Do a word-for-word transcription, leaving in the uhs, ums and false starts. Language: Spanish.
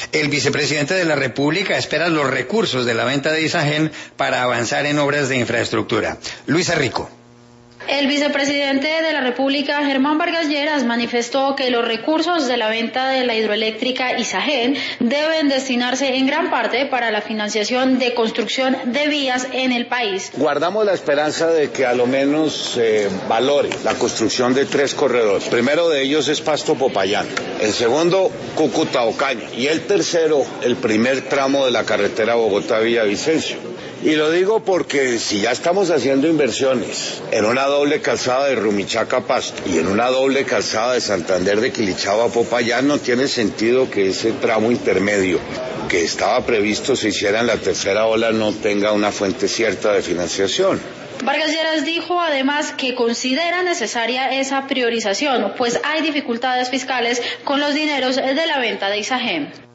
El vicepresidente de la República espera los recursos de la venta de Isagen para avanzar en obras de infraestructura. Luisa Rico. El vicepresidente de la República, Germán Vargas Lleras, manifestó que los recursos de la venta de la hidroeléctrica Isagen deben destinarse en gran parte para la financiación de construcción de vías en el país. Guardamos la esperanza de que a lo menos eh, valore la construcción de tres corredores. El primero de ellos es Pasto-Popayán, el segundo Cúcuta-Ocaña y el tercero el primer tramo de la carretera Bogotá-Villavicencio. Y lo digo porque si ya estamos haciendo inversiones en una doble calzada de Rumichaca-Pasto y en una doble calzada de Santander de Quilichao a Popayán, no tiene sentido que ese tramo intermedio que estaba previsto se hiciera en la tercera ola no tenga una fuente cierta de financiación. Vargas Lleras dijo además que considera necesaria esa priorización, pues hay dificultades fiscales con los dineros de la venta de Isagen.